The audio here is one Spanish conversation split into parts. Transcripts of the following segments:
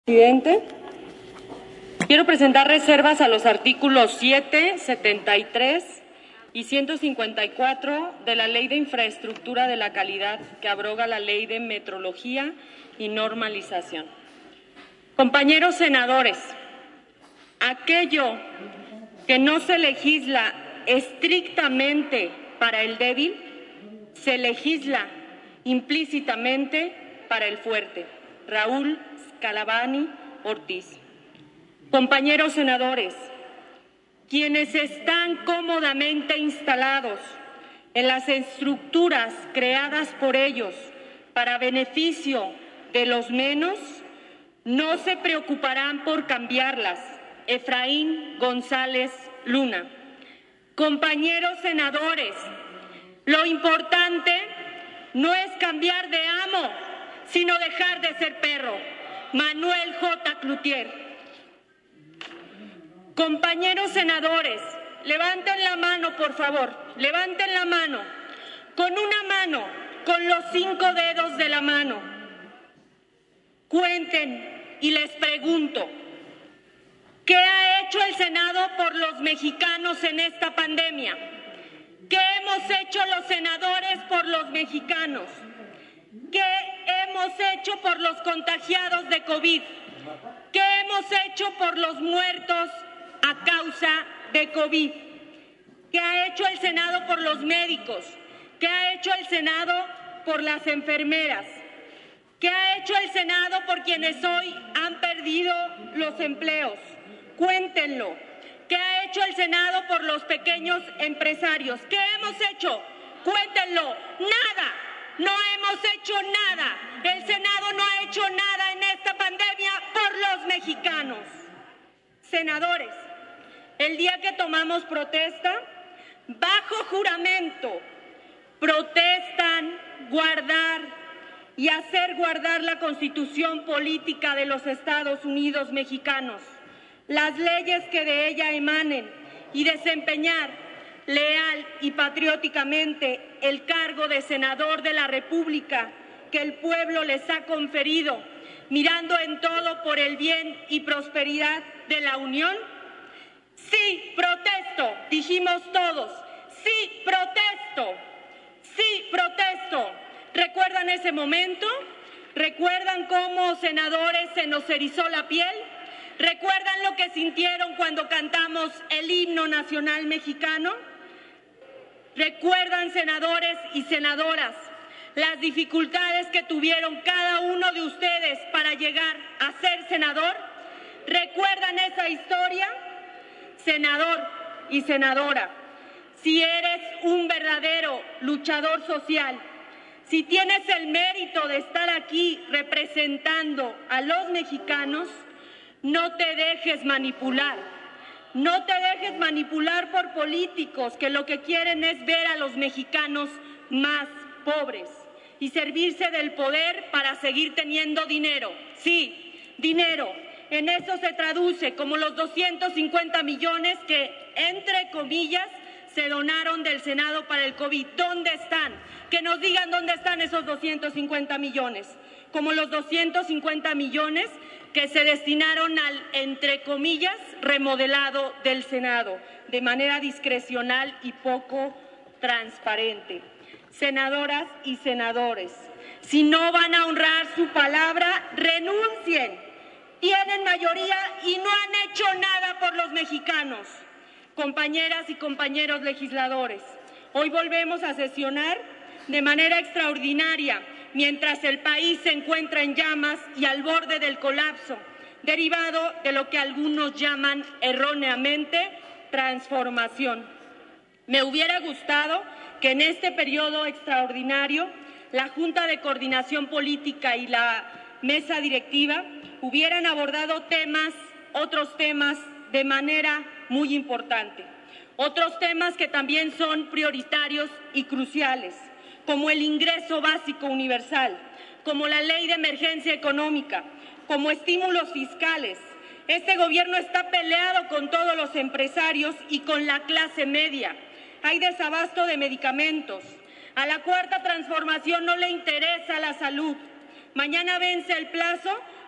Presidente, quiero presentar reservas a los artículos 7, 73 y 154 de la Ley de Infraestructura de la Calidad, que abroga la Ley de Metrología y Normalización. Compañeros senadores, aquello que no se legisla estrictamente para el débil, se legisla implícitamente para el fuerte. Raúl Scalabrini Ortiz. Compañeros senadores, quienes están cómodamente instalados en las estructuras creadas por ellos para beneficio de los menos, no se preocuparán por cambiarlas. Efraín González Luna. Compañeros senadores, lo importante no es cambiar de amo, sino dejar de ser perro. Manuel J. Cloutier. Compañeros senadores, levanten la mano, por favor, levanten la mano. Con una mano, con los 5 dedos de la mano. Cuenten y les pregunto, ¿qué ha hecho el Senado por los mexicanos en esta pandemia? ¿Qué hemos hecho los senadores por los mexicanos? ¿Qué hemos hecho por los contagiados de COVID? ¿Qué hemos hecho por los muertos a causa de COVID? ¿Qué ha hecho el Senado por los médicos? ¿Qué ha hecho el Senado por las enfermeras? ¿Qué ha hecho el Senado por quienes hoy han perdido los empleos? Cuéntenlo. ¿Qué ha hecho el Senado por los pequeños empresarios? ¿Qué hemos hecho? Cuéntenlo. Nada. No hemos hecho nada. El Senado no ha hecho nada en esta pandemia por los mexicanos. Senadores, el día que tomamos protesta, bajo juramento, protestan guardar y hacer guardar la Constitución política de los Estados Unidos mexicanos, las leyes que de ella emanen y desempeñar leal y patrióticamente el cargo de senador de la República que el pueblo les ha conferido, mirando en todo por el bien y prosperidad de la Unión? Sí, protesto, dijimos todos. Sí, protesto. Sí, protesto. ¿Recuerdan ese momento? ¿Recuerdan cómo, senadores, se nos erizó la piel? ¿Recuerdan lo que sintieron cuando cantamos el himno nacional mexicano? ¿Recuerdan, senadores y senadoras, las dificultades que tuvieron cada uno de ustedes para llegar a ser senador? ¿Recuerdan esa historia? Senador y senadora, si eres un verdadero luchador social, si tienes el mérito de estar aquí representando a los mexicanos, no te dejes manipular. No te dejes manipular por políticos que lo que quieren es ver a los mexicanos más pobres y servirse del poder para seguir teniendo dinero. Sí, dinero. En eso se traduce como los 250 millones que, entre comillas, se donaron del Senado para el COVID. ¿Dónde están? Que nos digan dónde están esos 250 millones. Como los 250 millones que se destinaron al, entre comillas, remodelado del Senado, de manera discrecional y poco transparente. Senadoras y senadores, si no van a honrar su palabra, renuncien. Tienen mayoría y no han hecho nada por los mexicanos. Compañeras y compañeros legisladores, hoy volvemos a sesionar de manera extraordinaria mientras el país se encuentra en llamas y al borde del colapso, derivado de lo que algunos llaman erróneamente transformación. Me hubiera gustado que en este periodo extraordinario la Junta de Coordinación Política y la mesa directiva hubieran abordado otros temas de manera muy importante. Otros temas que también son prioritarios y cruciales, como el ingreso básico universal, como la ley de emergencia económica, como estímulos fiscales. Este gobierno está peleado con todos los empresarios y con la clase media. Hay desabasto de medicamentos. A la Cuarta Transformación no le interesa la salud. Mañana vence el plazo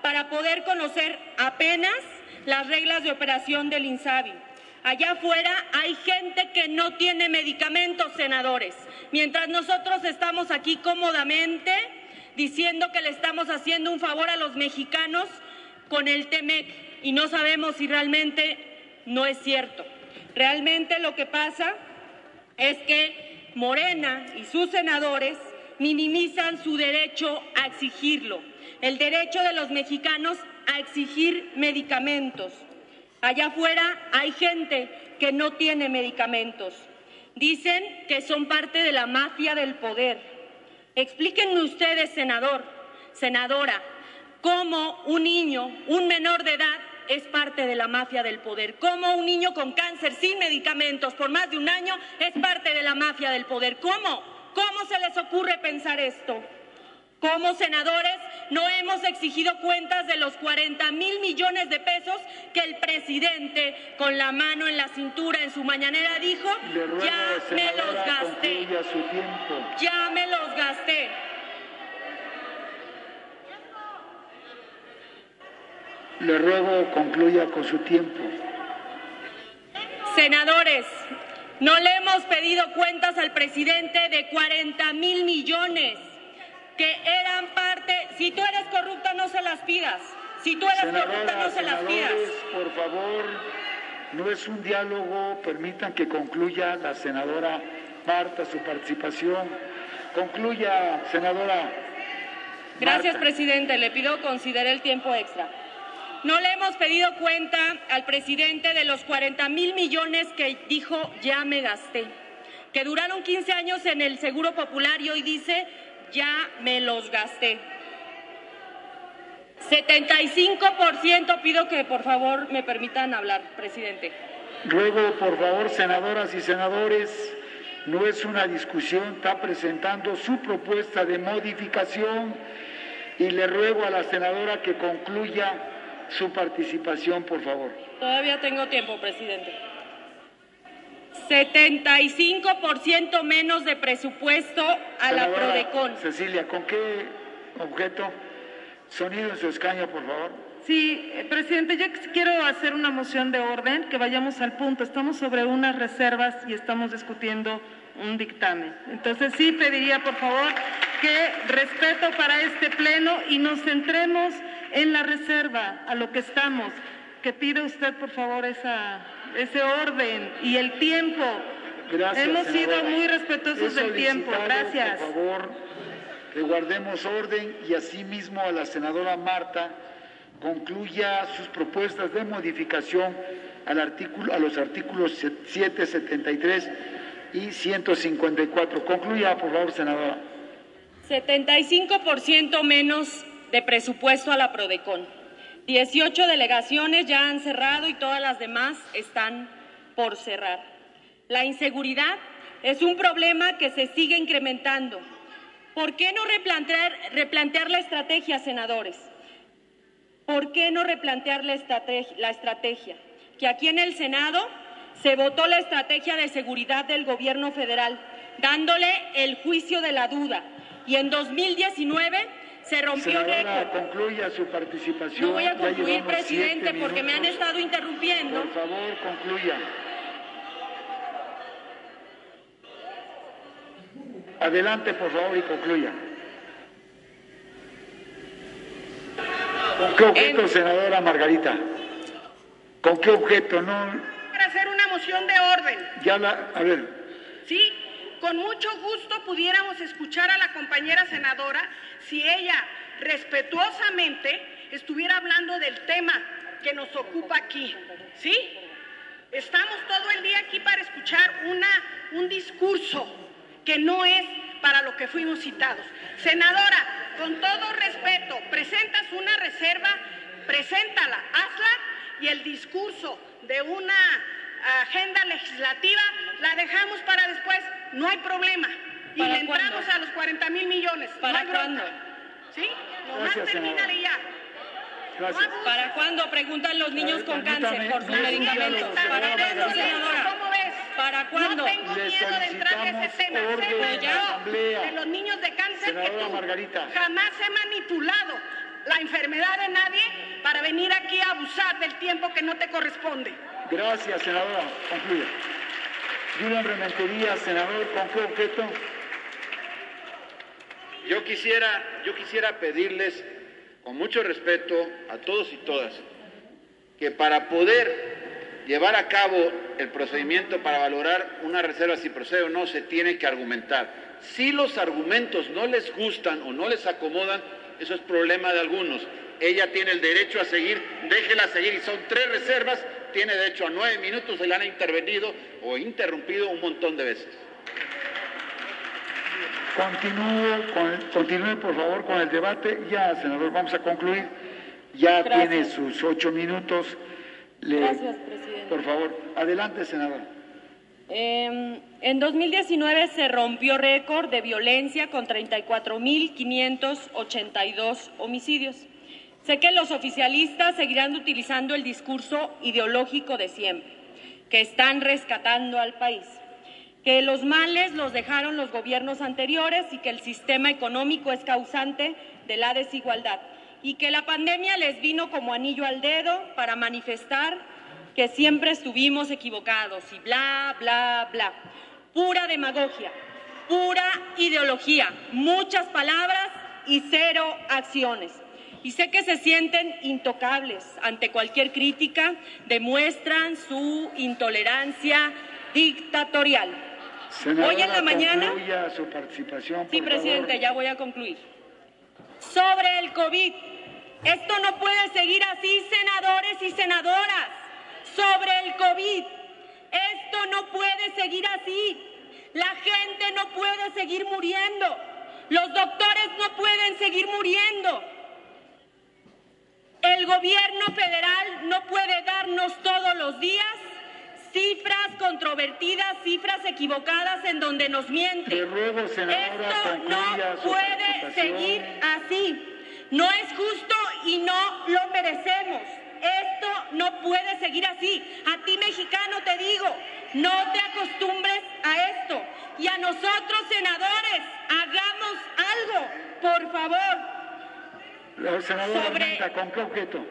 para poder conocer apenas las reglas de operación del INSABI. Allá afuera hay gente que no tiene medicamentos, senadores, mientras nosotros estamos aquí cómodamente diciendo que le estamos haciendo un favor a los mexicanos con el TEMEC y no sabemos si realmente no es cierto. Realmente lo que pasa es que Morena y sus senadores minimizan su derecho a exigirlo, el derecho de los mexicanos a exigir medicamentos. Allá afuera hay gente que no tiene medicamentos. Dicen que son parte de la mafia del poder. Explíquenme ustedes, senador, senadora, cómo un niño, un menor de edad, es parte de la mafia del poder. Cómo un niño con cáncer sin medicamentos por más de un año es parte de la mafia del poder. ¿Cómo? ¿Cómo se les ocurre pensar esto? Como senadores no hemos exigido cuentas de los 40,000 millones de pesos que el presidente, con la mano en la cintura en su mañanera, dijo: ya me los gasté, ya me los gasté. Le ruego concluya con su tiempo. Senadores, no le hemos pedido cuentas al presidente de 40,000 millones. Que eran parte. Si tú eres corrupta, no se las pidas. Si tú eres corrupta, no se las pidas. Por favor, no es un diálogo. Permitan que concluya la senadora Marta su participación. Concluya, senadora. Gracias, Marta. presidente. Le pido considere el tiempo extra. No le hemos pedido cuenta al presidente de los 40,000 millones que dijo: ya me gasté. Que duraron 15 años en el Seguro Popular y hoy dice: ya me los gasté. 75%, pido que por favor me permitan hablar, presidente. Ruego, por favor, senadoras y senadores, no es una discusión, está presentando su propuesta de modificación y le ruego a la senadora que concluya su participación, por favor. Todavía tengo tiempo, presidente. 75% menos de presupuesto a la Prodecon. Cecilia, ¿con qué objeto? Sonido en su escaño, por favor. Sí, presidente, yo quiero hacer una moción de orden, que vayamos al punto. Estamos sobre unas reservas y estamos discutiendo un dictamen. Entonces sí pediría, por favor, que respeto para este pleno y nos centremos en la reserva, a lo que estamos. Que pide usted, por favor, ese orden y el tiempo. Gracias, hemos senadora. sido muy respetuosos del tiempo. Gracias. Por favor, que guardemos orden y asimismo a la senadora Marta concluya sus propuestas de modificación a los artículos 773 y 154. Concluya, por favor, senadora. 75% menos de presupuesto a la Prodecon. 18 delegaciones ya han cerrado y todas las demás están por cerrar. La inseguridad es un problema que se sigue incrementando. ¿Por qué no replantear la estrategia, senadores? ¿Por qué no replantear la estrategia? Que aquí en el Senado se votó la estrategia de seguridad del gobierno federal, dándole el juicio de la duda. Y en 2019 se rompió récord. Concluya su participación. No voy a concluir, presidente, porque me han estado interrumpiendo. Por favor, concluya. Adelante, por favor, y concluya. ¿Con qué objeto, senadora Margarita? ¿Con qué objeto? No. Para hacer una moción de orden. A ver. Sí, con mucho gusto pudiéramos escuchar a la compañera senadora si ella respetuosamente estuviera hablando del tema que nos ocupa aquí. ¿Sí? Estamos todo el día aquí para escuchar un discurso que no es para lo que fuimos citados. Senadora, con todo respeto, presentas una reserva, preséntala, hazla, y el discurso de una agenda legislativa la dejamos para después, no hay problema. Y le entramos a los 40,000 millones. ¿Para no cuándo? ¿Sí? Nomás termínale ya. Gracias. No, ¿Para cuándo? Preguntan los niños con cáncer por sus medicamentos. ¿Para cuándo, senadora? ¿Cómo ves? ¿Para cuándo? No tengo miedo de entrar a ese tema. orden Sé en la asamblea. de los niños de cáncer Senadora que tú Margarita. jamás he manipulado la enfermedad de nadie para venir aquí a abusar del tiempo que no te corresponde. Gracias, senadora. Concluye. Julián Rementería, senador, ¿con qué objeto? Yo quisiera pedirles, con mucho respeto a todos y todas, que para poder llevar a cabo el procedimiento para valorar una reserva si procede o no, se tiene que argumentar. Si los argumentos no les gustan o no les acomodan, eso es problema de algunos. Ella tiene el derecho a seguir, déjela seguir, y son 3 reservas, tiene derecho a 9 minutos, se le han intervenido o interrumpido un montón de veces. Continúe, por favor, con el debate. Ya, senador, vamos a concluir. Ya Gracias. tiene sus 8 minutos. Gracias, presidente. Por favor, adelante, senador. En 2019 se rompió récord de violencia con 34.582 homicidios. Sé que los oficialistas seguirán utilizando el discurso ideológico de siempre, que están rescatando al país, que los males los dejaron los gobiernos anteriores y que el sistema económico es causante de la desigualdad y que la pandemia les vino como anillo al dedo para manifestar que siempre estuvimos equivocados y bla, bla, bla. Pura demagogia, pura ideología, muchas palabras y 0 acciones. Y sé que se sienten intocables ante cualquier crítica, demuestran su intolerancia dictatorial. Senadora, Hoy en la mañana, concluya su participación, por sí, presidente, favor. ya voy a concluir. Sobre el COVID, esto no puede seguir así, senadores y senadoras. Sobre el COVID, esto no puede seguir así. La gente no puede seguir muriendo. Los doctores no pueden seguir muriendo. El gobierno federal no puede darnos todos los días cifras controvertidas, cifras equivocadas en donde nos miente. Le ruego, senadora, Esto concluya no su puede participación. seguir así. No es justo y no lo merecemos. Esto no puede seguir así. A ti, mexicano, te digo, no te acostumbres a esto. Y a nosotros, senadores, hagamos algo, por favor. La senadora Sobre- Armenta, ¿con qué objeto?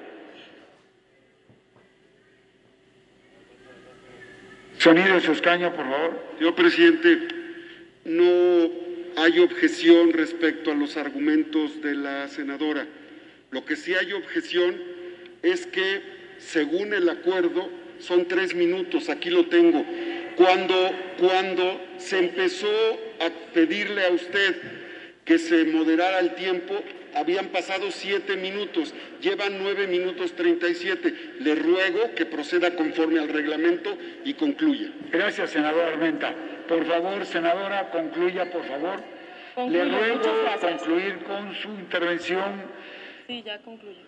Sonido de su escaño, por favor. Señor presidente, no hay objeción respecto a los argumentos de la senadora. Lo que sí hay objeción es que, según el acuerdo, son 3 minutos, aquí lo tengo. Cuando se empezó a pedirle a usted que se moderara el tiempo, habían pasado 7 minutos, llevan 9 minutos 37. Le ruego que proceda conforme al reglamento y concluya. Gracias, senadora Armenta. Por favor, senadora, concluya, por favor. Concluyo, Le ruego muchas gracias. concluir con su intervención. Sí, ya concluyo.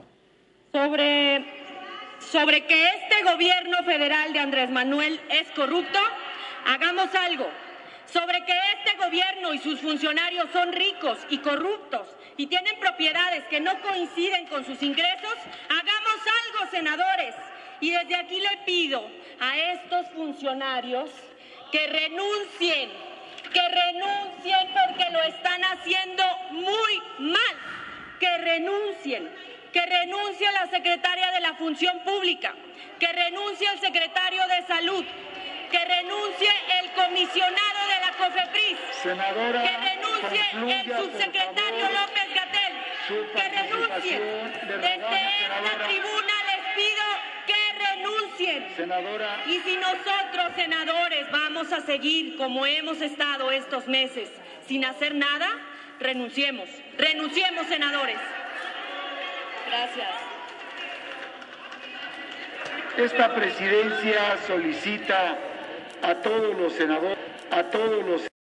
Sobre que este gobierno federal de Andrés Manuel es corrupto, hagamos algo. Sobre que este gobierno y sus funcionarios son ricos y corruptos y tienen propiedades que no coinciden con sus ingresos, hagamos algo, senadores. Y desde aquí le pido a estos funcionarios que renuncien porque lo están haciendo muy mal, que renuncie la secretaria de la Función Pública, que renuncie el secretario de Salud, que renuncie el comisionado de la COFEPRIS, Senadora, que renuncie concluya, el por subsecretario favor, López-Gatell, su que renuncien. participación. Le Desde rogamos, esta senadora. tribuna les pido que renuncien. Senadora, Y si nosotros, senadores, vamos a seguir como hemos estado estos meses sin hacer nada, renunciemos, senadores. Gracias. esta presidencia solicita a todos los senadores,